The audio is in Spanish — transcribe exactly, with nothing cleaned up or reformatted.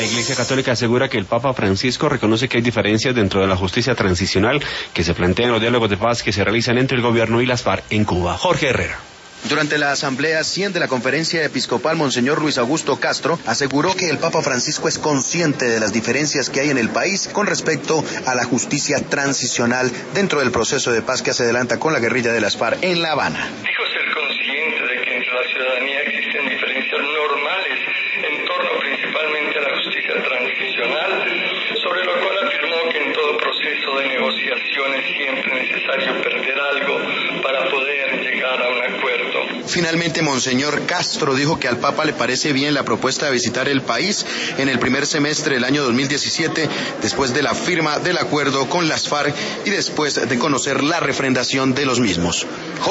Iglesia Católica asegura que el Papa Francisco reconoce que hay diferencias dentro de la justicia transicional que se plantean en los diálogos de paz que se realizan entre el gobierno y las FARC en Cuba. Jorge Herrera. Durante la Asamblea cien de la Conferencia Episcopal, Monseñor Luis Augusto Castro aseguró que el Papa Francisco es consciente de las diferencias que hay en el país con respecto a la justicia transicional dentro del proceso de paz que se adelanta con la guerrilla de las FARC en La Habana. Dijo ser consciente de que entre la ciudadanía existen diferencias normales en torno principalmente a la justicia transicional, sobre lo cual afirmó que en todo proceso de negociación es siempre necesario perder algo para poder llegar a un acuerdo. Finalmente, Monseñor Castro dijo que al Papa le parece bien la propuesta de visitar el país en el primer semestre del año dos mil diecisiete, después de la firma del acuerdo con las FARC y después de conocer la refrendación de los mismos.